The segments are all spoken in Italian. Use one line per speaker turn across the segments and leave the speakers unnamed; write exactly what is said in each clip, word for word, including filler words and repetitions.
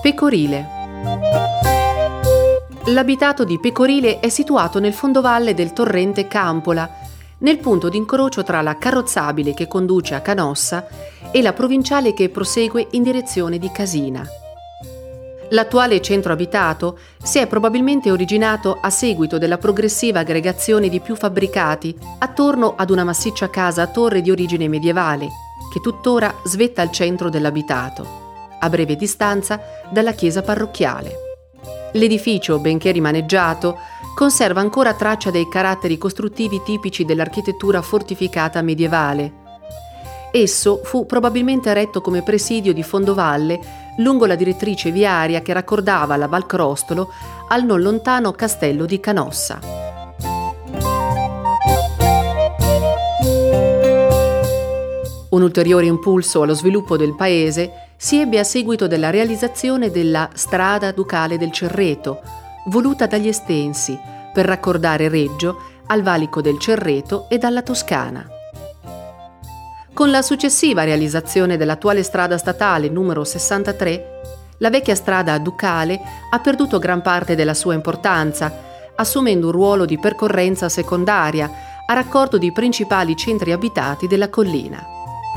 Pecorile. L'abitato di Pecorile è situato nel fondovalle del torrente Campola, nel punto d'incrocio tra la carrozzabile che conduce a Canossa e la provinciale che prosegue in direzione di Casina. L'attuale centro abitato si è probabilmente originato a seguito della progressiva aggregazione di più fabbricati attorno ad una massiccia casa a torre di origine medievale, che tuttora svetta al centro dell'abitato, a breve distanza dalla chiesa parrocchiale. L'edificio, benché rimaneggiato, conserva ancora traccia dei caratteri costruttivi tipici dell'architettura fortificata medievale. Esso fu probabilmente eretto come presidio di fondovalle lungo la direttrice viaria che raccordava la Val Crostolo al non lontano castello di Canossa. Un ulteriore impulso allo sviluppo del paese si ebbe a seguito della realizzazione della Strada Ducale del Cerreto, voluta dagli Estensi per raccordare Reggio al valico del Cerreto e alla Toscana. Con la successiva realizzazione dell'attuale strada statale numero sessantatré, la vecchia strada ducale ha perduto gran parte della sua importanza, assumendo un ruolo di percorrenza secondaria a raccordo di principali centri abitati della collina.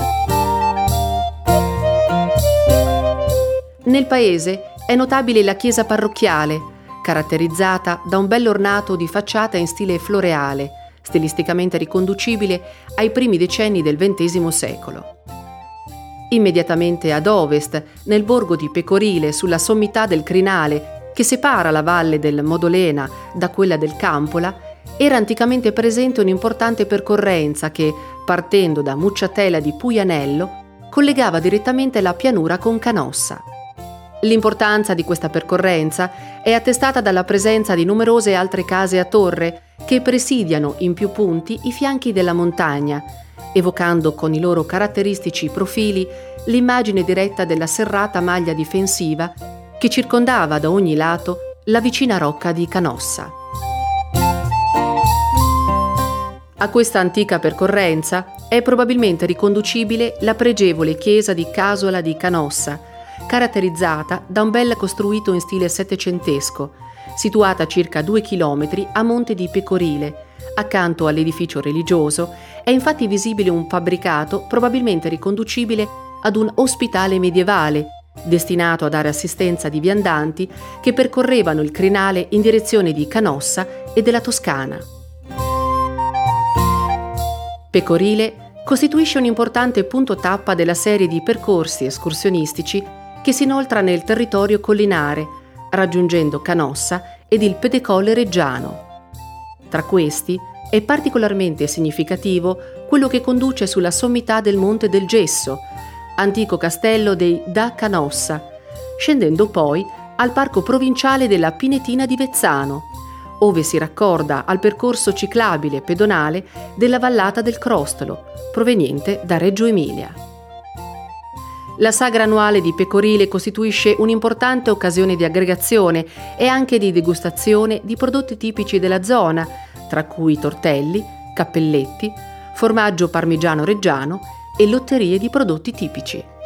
Nel paese è notabile la chiesa parrocchiale, caratterizzata da un bell'ornato di facciata in stile floreale, stilisticamente riconducibile ai primi decenni del ventesimo secolo. Immediatamente ad ovest, nel borgo di Pecorile, sulla sommità del crinale che separa la valle del Modolena da quella del Campola, era anticamente presente un'importante percorrenza che, partendo da Mucciatela di Puianello, collegava direttamente la pianura con Canossa. L'importanza di questa percorrenza è attestata dalla presenza di numerose altre case a torre che presidiano in più punti i fianchi della montagna, evocando con i loro caratteristici profili l'immagine diretta della serrata maglia difensiva che circondava da ogni lato la vicina rocca di Canossa. A questa antica percorrenza è probabilmente riconducibile la pregevole chiesa di Casola di Canossa, caratterizzata da un bel costruito in stile settecentesco, situata a circa due chilometri a monte di Pecorile. Accanto all'edificio religioso è infatti visibile un fabbricato probabilmente riconducibile ad un ospitale medievale, destinato a dare assistenza di viandanti che percorrevano il crinale in direzione di Canossa e della Toscana. Pecorile costituisce un importante punto tappa della serie di percorsi escursionistici che si inoltra nel territorio collinare, raggiungendo Canossa ed il Pedecolle Reggiano. Tra questi è particolarmente significativo quello che conduce sulla sommità del Monte del Gesso, antico castello dei Da Canossa, scendendo poi al parco provinciale della Pinetina di Vezzano, ove si raccorda al percorso ciclabile pedonale della vallata del Crostolo, proveniente da Reggio Emilia. La sagra annuale di Pecorile costituisce un'importante occasione di aggregazione e anche di degustazione di prodotti tipici della zona, tra cui tortelli, cappelletti, formaggio parmigiano reggiano e lotterie di prodotti tipici.